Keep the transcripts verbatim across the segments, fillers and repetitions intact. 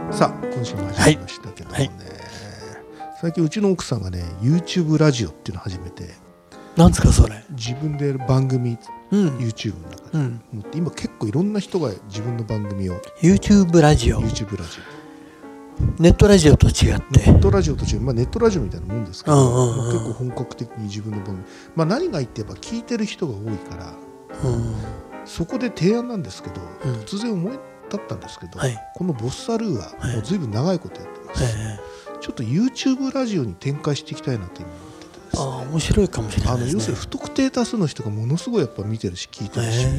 さあ今週も始まりましたけどもね、はいはい、最近うちの奥さんがね YouTube ラジオっていうのを始めて、 なんですかそれ。 自分でやる番組、うん、YouTube の中で、うん、今結構いろんな人が自分の番組を YouTube ラジオ YouTube ラジオネットラジオと違ってネットラジオと違う、まあ、ネットラジオみたいなもんですけど、うんうんうん、結構本格的に自分の番組、まあ、何がいいってやっぱ聞いてる人が多いから、うん、そこで提案なんですけど、うん、突然思い立ったんですけど、はい、このボッサルーはもう随分長いことやってます、はいはい、ちょっと YouTube ラジオに展開していきたいなと今思っててですね。 ああ面白いかもしれないですね。 あの要するに不特定多数の人がものすごいやっぱ見てるし聞いてるし、うん、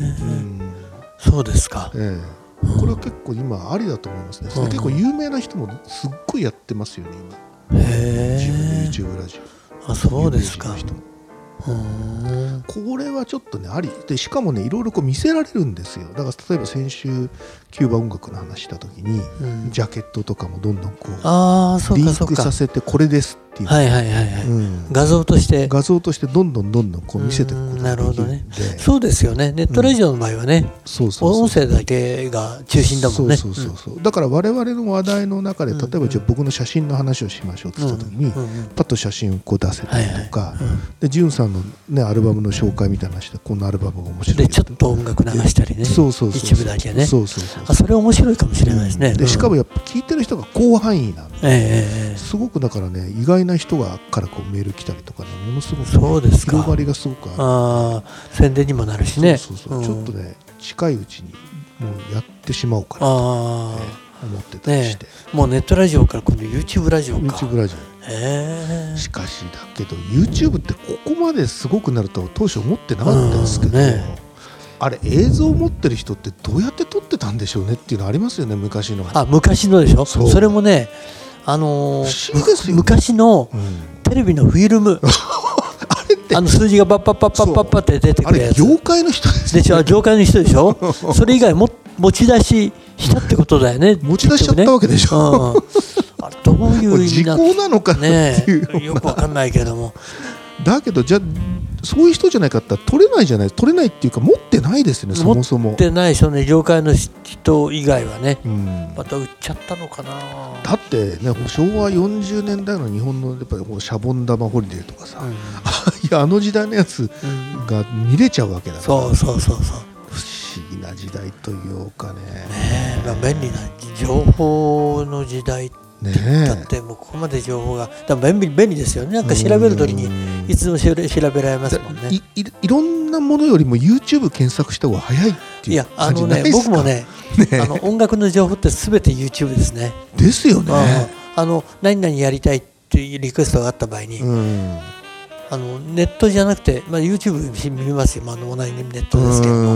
そうですか、 ええ、これは結構今ありだと思いますね、うん、結構有名な人もすっごいやってますよね今。へ自分の YouTube ラジオ。 あそうですか。 うんこれはちょっとねありで、しかもねいろいろこう見せられるんですよ。だから例えば先週キューバ音楽の話した時に、うん、ジャケットとかもどんどんこうあそうかリンクさせてこれですっていう、 はいはいはいはい、うん、画像として画像としてどんどんどんどんこう見せていくことができるんで、なるほどね。 そうですよね。ネットラジオの場合はね、うん、そうそうそう音声だけが中心だもんね。 そうそうそうそう、うん、だから我々の話題の中で例えばじゃあ僕の写真の話をしましょうって言った時に、うんうんうん、パッと写真をこう出せたりとか、はいはいうん、でジュンさんの、ね、アルバムの紹介みたいな話でこのアルバムが面白いでちょっと音楽流したりね、そうそうそうそう一部だけね。そうそうそうそう、あそれ面白いかもしれないですね、うん、 でしかもやっぱ聞いてる人が広範囲なんで、えー、すごくだからね意外な人がからこうメール来たりとかねものすごく、ね、 そうですか、 広がりがすごくある。 あ宣伝にもなるしね。 そうそうそう、うん、ちょっとね近いうちにもうやってしまおうかなと、ね、思ってたりして、ね、 もうネットラジオから今度 YouTube ラジオか。 YouTube ラジオ、へしかしだけど YouTube ってここまですごくなると当初思ってなかったですけど、ね、あれ映像を持ってる人ってどうやって撮ってたんでしょうねっていうのありますよね。昔のあ昔のでしょ。 そ, それもねあのー、昔のテレビのフィルム、うん、あれってあの数字がバッパッパッパッパッパって出てくるやつ。 あれ業界の人ですね。でしょ業界の人でしょそれ以外も持ち出ししたってことだよね持ち出しちゃったわけでしょ、 ねうん、あれどういう意味な時効なのかなっていう、 ね、よくわかんないけどもだけどじゃあそういう人じゃないかって取れないじゃない取れないっていうか持ってないですよね。そもそも持ってない人ね業界の人以外はね、うん、また売っちゃったのかな。 だってね昭和よんじゅうねんだいの日本のやっぱりシャボン玉ホリデーとかさ、うん、いやあの時代のやつが見れちゃうわけだから、 うん、そうそうそうそう不思議な時代というかね。ねえ、まあ、便利な情報の時代ね、だってもうここまで情報がだ便利、便利ですよね。なんか調べるときにいつでも調べられますもんね。 い, い, いろんなものよりも YouTube 検索した方が早いっていう感じないですか。 いやあの、ね、僕もねあの音楽の情報って全て YouTube ですね。 ですよね。 あの何々やりたいっていうリクエストがあった場合に、うん、あのネットじゃなくて、まあ、YouTube 見ますよ、まあ、同じネットですけども、うん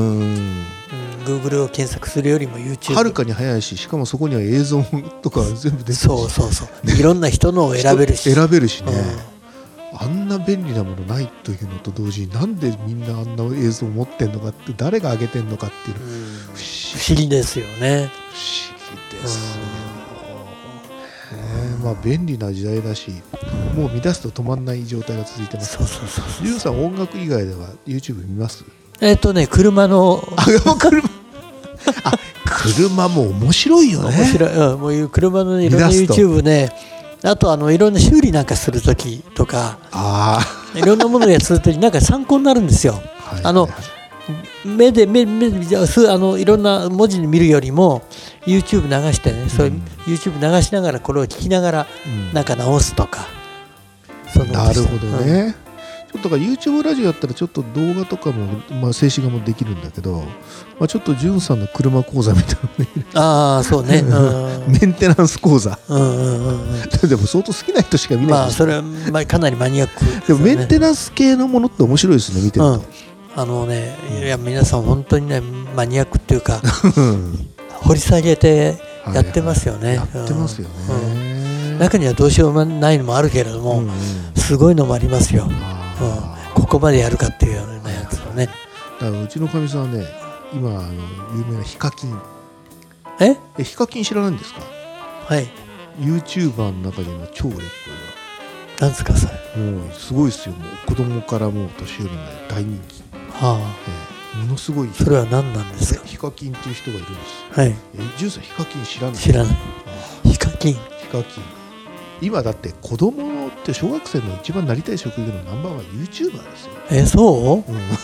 、Google を検索するよりも YouTube はるかに早いし、しかもそこには映像とか全部出てるし、 そうそうそう、いろんな人のを選べるし選べるしね、うん、あんな便利なものないというのと同時になんでみんなあんな映像を持ってんのかって誰が上げてんのかっていう、うん、不思議、 不思議ですよね。 不思議ですね、うん、まあ便利な時代だしもう見出すと止まんない状態が続いてます。 そうそうそうそう。 リュウさん音楽以外では YouTube 見ます？ えっとね車のあ車あ車も面白いよね。 面白い、うん、もう車の、ね、いろんな YouTube ね。あとあのいろんな修理なんかするときとかあいろんなものをやるときなんか参考になるんですよ。はい、あの目で目目であのいろんな文字で見るよりも YouTube 流してね、うん、そういう YouTube 流しながらこれを聞きながらなんか直すとか、 うん、そなるほどね、うん、ちょっとか YouTube ラジオやったらちょっと動画とかも、まあ、静止画もできるんだけど、まあ、ちょっとじゅんさんの車講座みたいなねああそうね、 うん、メンテナンス講座、うんうんうん、でも相当好きな人しか見ない、 まあそれは、まあ、かなりマニアックですよね。 でもメンテナンス系のものって面白いですね見てると、うん、 あのね、いや皆さん本当にねマニアックっていうか掘り下げてやってますよね、はいはい、 やってますよね、 うん、中にはどうしようもないのもあるけれども、うんうん、すごいのもありますよ、うん、ここまでやるかっていうようなやつをね。 だからうちのかみさんはね今あの有名なヒカキンええヒカキン知らないんですか？ はい YouTuber の中で今超売れっ子なんですかそれ。 もうすごいですよ。もう子供からもう年寄りまで大人気、はあえー、ものすごい。 それは何なんですか？ ヒカキンっていう人がいるんです。 はい。 えジュンさんヒカキン知らない？ 知らない。ヒキンヒカキン今だって子供って小学生の一番なりたい職業のナンバーワン YouTuber ですよ。 えそう、うん、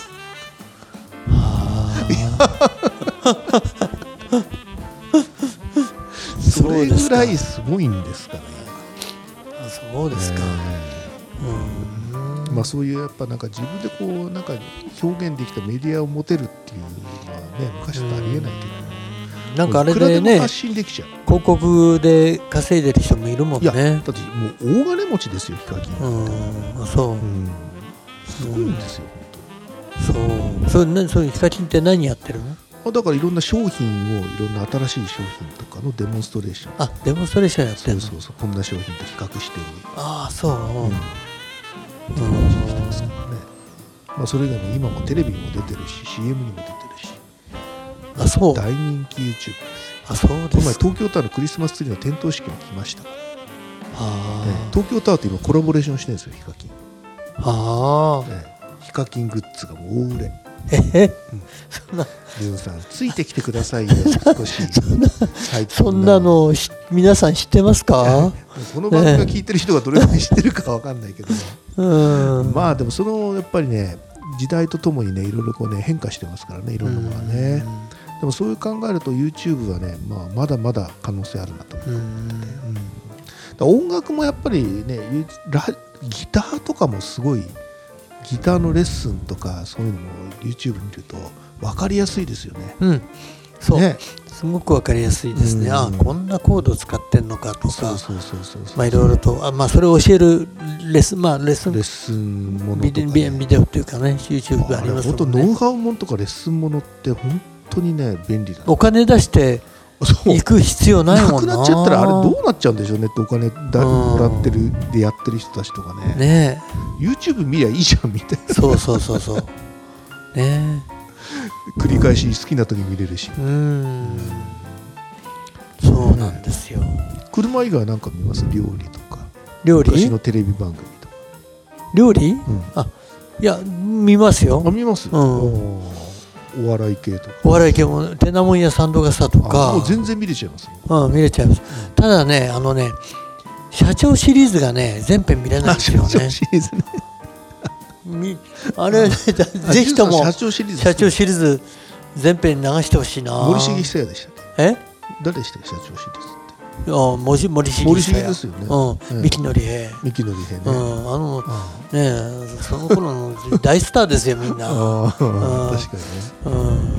それぐらいすごいんですかね。 あそうですか、 えー、うんまあそういうやっぱなんか自分でこうなんか表現できたメディアを持てるっていうのはね昔とありえないけど、 なんかあれでね発信できちゃう広告で稼いでる人もいるもんね。いやだってもう大金持ちですよヒカキン。 うんそう、うん、 すごいんですよ、 うん、そうそうそうヒカキンって何やってるの？ だからいろんな商品をいろんな新しい商品とかのデモンストレーション。 あデモンストレーションやってるの？ そうそうそうこんな商品と比較してる。 ああそう、うん、 っていう感じにしてますからね。まあそれ以外も今もテレビにも出てるし シーエム にも出てるし。 あそう大人気 YouTube ですよ。 あそうです。この前東京タワーのクリスマスツリーの点灯式も来ました。 あ、 ね、東京タワーと今コラボレーションしてるんですよヒカキン。 あ、 ね、ヒカキングッズがもう大売れ。 えー、うん、そんなジュンさんついてきてくださいよ少しそんなそんなの皆さん知ってますか？ この番組が聞いてる人がどれくらい知ってるかわかんないけど、うん、まあでもそのやっぱりね時代とともにねいろいろこうね変化してますからねいろんなものがね。でもそういう考えると YouTube はね、まあ、まだまだ可能性あるなと思って、うん、だ音楽もやっぱりねラギターとかもすごいギターのレッスンとかそういうのも YouTube 見ると分かりやすいですよね。 うん、そう、ね、すごく分かりやすいですね。うん、あこんなコードを使ってんのかとかまあいろいろとあ、まあ、それを教えるレッスン、まあ、レッスンレッスンものとか、ね、ビ, ビデオっていうかね YouTube がありますもんね。 本当ノウハウものとかレッスンものって本当にね便利だ、ね、 お金出して行く必要ないもんな。 なくなっちゃったらあれどうなっちゃうんでしょうねってお金だもらってるでやってる人たちとかね。 ね YouTube 見りゃいいじゃんみたいな。 そうそうそうそうね繰り返し好きな時に見れるし。 うんそうなんですよ。 車以外なんか見ます？料理とか料理昔のテレビ番組とか料理、うん、あいや見ますよ。 あ見ます、うん、お笑い系とかお笑い系もてなもんやサンドガサとかもう全然見れちゃいます、 うん、見れちゃいます、うん、ただねあのね社長シリーズがね全編見れないんですよね。 社長シリーズねあれ、ね、ぜひとも社長シリーズ社長シリーズ全編流してほしいな。 森重久彌でしたっけ？ え誰でしたっけ社長シリーズって？ あ森森重森重ですよね。 うん、三木のり平三木のり平ね、 うん、あのねその頃の大スターですよみんな。 あ確かにね、うん、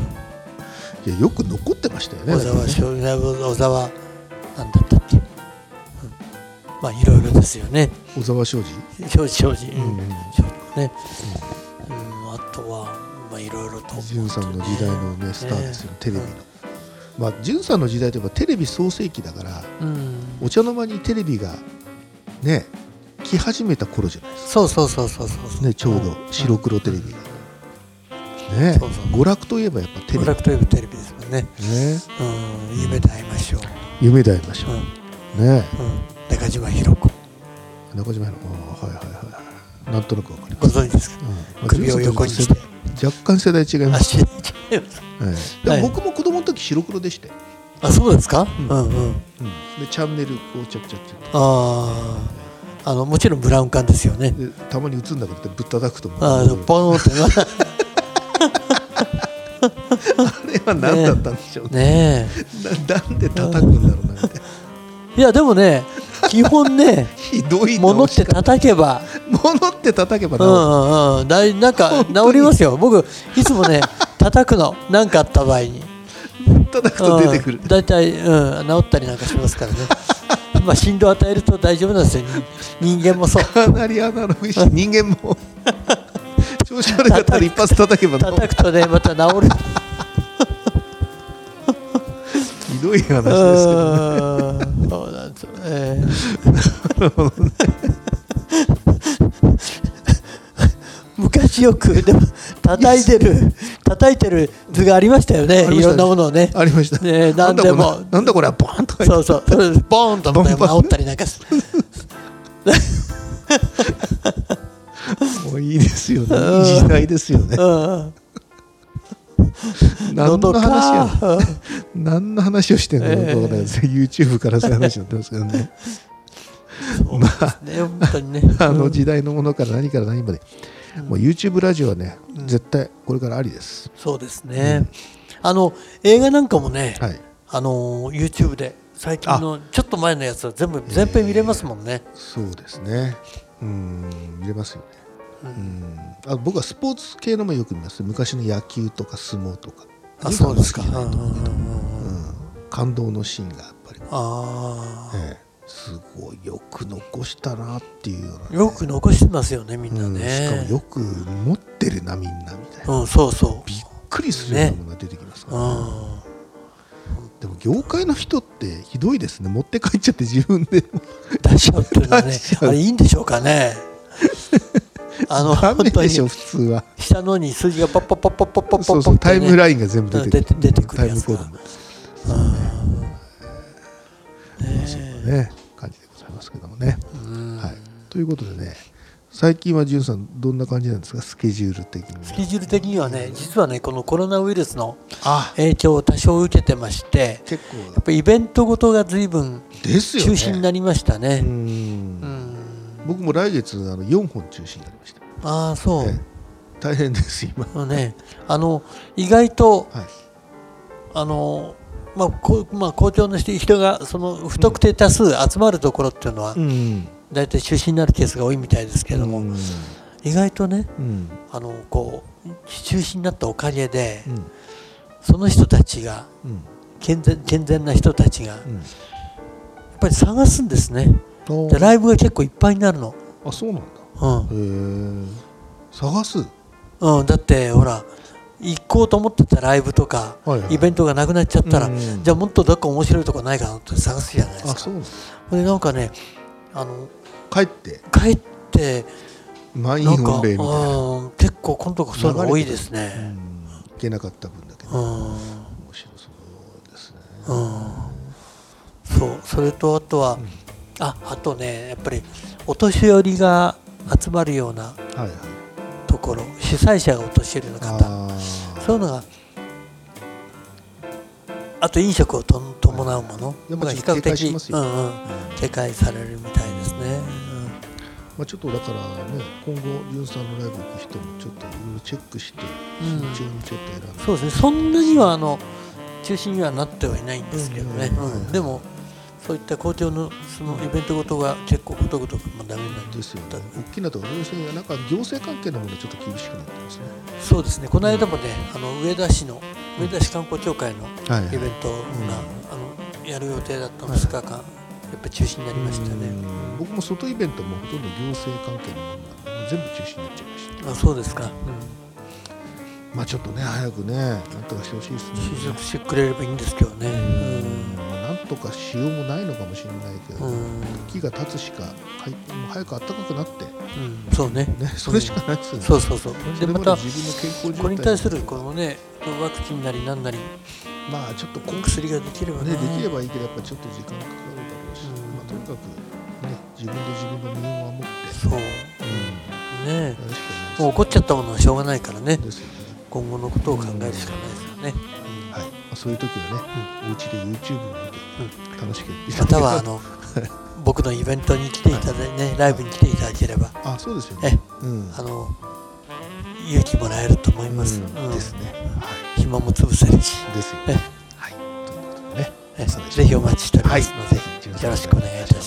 いやよく残ってましたよね。 小沢小小沢なんだったっけ、うん、まあいろいろですよね。 小沢庄司庄司庄司うんね、うん、あとはまあいろいろと潤さんの時代のねスターですよ、ね、テレビの。まあ、潤さんの時代といえばテレビ創世期だから、うん、お茶の間にテレビがね来始めた頃じゃないですか。 そうそうそうそうそうねちょうど白黒テレビが、うん、ねそうそう娯楽といえばやっぱテレビ。 娯楽といえばテレビですもんね。ね、うん、夢で会いましょう。 夢で会いましょう。うん、ね、 うん、中島ひろ子。 中島ひろ子、はいはいはい。なんとなくわかります。 ご存知ですか？うん、首を横にして。 若干世代違います。 違います。 はい、でも僕も子供の時白黒でして。 あ、そうですか？うんうんうん。 でチャンネルこうちょっちょっちょっと。 ああ、あのもちろんブラウン管ですよね。 でたまに映んなくてぶったたくと。 ああ、ポーンってな。 あれは何だったんでしょうね。 ねえ。な, なんで叩くんだろうなみたいな。 いやでもね。基本ね、 ひどい物って叩けば、 物って叩けば治る。うんうん、だいなんか治りますよ。僕いつもね叩くの、何かあった場合に。 叩くと出てくる。 だいたいうん治ったりなんかしますからね。まあ振動与えると大丈夫なんですよ。人間もそう。 かなりアナログし、人間も調子悪かったら一発叩けば治る。 叩くとねまた治る。 ひどい話ですけどね。 そうなんですよね。昔よくでも叩いてる叩いてる図がありましたよね。いろんなものをね。 ありました。 ね、なんでもなんだこれはボーンとか。 そうそう。ボーンと治ったりなんかする。 もういいですよね。いい時代ですよね。何の話や。 何の話をしてるのか分からないですね、えー、YouTube からそういう話になってますけどねまあ、ね、本当にね、あの時代のものから何から何まで、うん、もう YouTube ラジオはね、うん、絶対これからありです。 そうですね、うん、あの映画なんかもね、はい、あの YouTube で最近のちょっと前のやつは全部全編見れますもんね、 えー、そうですね、うん見れますよね、うん、あ僕はスポーツ系のもよく見ます。昔の野球とか相撲とか。 あそうですか、 感動のシーンがやっぱりあ、 ええすごいよく残したなっていうような、ね、 よく残してますよねみんなね、うん、 しかもよく持ってるなみんなみたいな、 うん、そうそうびっくりするようなものが出てきますから、ねね、でも業界の人ってひどいですね。持って帰っちゃって自分で出しちゃうっていうのはねあれいいんでしょうかねあのダメでしょ普通は。 下のに数字がポッポッポッポッポッポッポッポッ、ね、 そうそうタイムラインが全部出てくる、 出てくるやつがタイムコードもそうね感じでございますけどもね、はい、ということでね最近はじゅんさんどんな感じなんですかスケジュール的に。 スケジュール的にはね実はねこのコロナウイルスの影響を多少受けてまして結構やっぱりイベントごとが随分中止になりましたね。うんうん僕も来月あのよんほん中止になりました。 ああそう、ね、 大変です今ねあの意外と、はい、あのまあこまあ、校長の人がその不特定多数集まるところっていうのは、うん、だいたい中止になるケースが多いみたいですけども、うん、意外とね、うん、あのこう中止になったおかげで、うん、その人たちが、うん、健全、健全な人たちが、うん、やっぱり探すんですね。でライブが結構いっぱいになるの。 あそうなんだ、うん、へえ探す、 うん、だってほら行こうと思ってたライブとか、はいはい、イベントがなくなっちゃったら、うん、じゃあもっとどっか面白いとこないかなって探すじゃないですか。あそうなんですか。でなんかねあの帰って帰って満員御礼みたいな、 うん、結構このとこそういうの多いですね。 うん、行けなかった分だけ、ね、うん、面白そうですね、 うん、そうそれとあとは、うん、ああとねやっぱりお年寄りが集まるような、はいはいところ主催者がお年寄りの方そういうのがあと飲食をと伴うものが比較的、うんうん、警戒されるみたいですね、うんまあ、ちょっとだからね今後ユンさんのライブ行く人もちょっといろいろチェックして慎重にちょっと選んで、うん、 そうですねそんなにはあの中心にはなってはいないんですけどね、うんうん、でもそういった校長のそのイベントごとが結構ことごとくもダメになってですよね。大きなところですね。なんか行政関係のものちょっと厳しくなってますね。 そうですね。この間もね、うん、あの上田市の上田市観光協会のイベントが、はいはい、あのやる予定だったのふつかかん、はい、やっぱり中止になりましたね。 僕も外イベントもほとんど行政関係のものなんで全部中止になっちゃいました。 あ、そうですか。うんまあちょっとね早くねなんとかしてほしいですね。 収束してくれればいいんですけどね。うんなんとかしようもないのかもしれないけど、時が経つしか早く暖かくなって、 うん、そうねねそれしかないですよね、うん、 そうそうそうでまた自分の健康状態これに対するこのねワクチンなりなんなりまあちょっと薬ができればねねできればいいけどやっぱちょっと時間かかるだろうし、うんまあ、とにかくね自分で自分の身を守ってそう、うん、ねもう起こっちゃったものはしょうがないからねですよね今後のことを考えるしかないですよね、 うんはいまあ、そういう時はね、うん、お家で YouTube を見て楽しくまたはあの僕のイベントに来ていただいて、ね、ライブに来ていただければあそうですよね、 うん、あの勇気もらえると思います、 うんうん、ですね、 はい、暇も潰せるしですよね、はい、ということでねぜひお待ちしておりますので、はい、よろしくお願いいたします。